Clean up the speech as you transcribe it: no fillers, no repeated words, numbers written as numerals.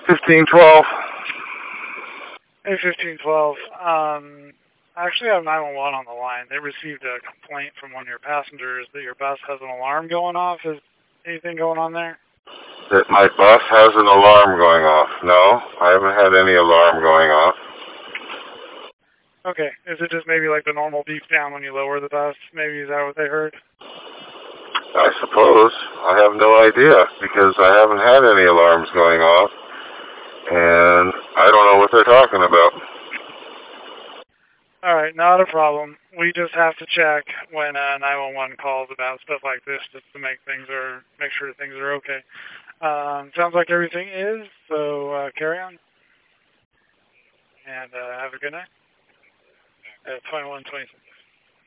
1512. Hey, 1512. I actually have 911 on the line. They received a complaint from one of your passengers that your bus has an alarm going off. Is anything going on there? That my bus has an alarm going off. No, I haven't had any alarm going off. Okay. Is it just maybe like the normal beep down when you lower the bus? Maybe is that what they heard? I suppose. I have no idea because I haven't had any alarms going off. And I don't know what they're talking about. All right, not a problem. We just have to check when 911 calls about stuff like this just to make sure things are okay. Sounds like everything is, so carry on. And have a good night. 2126.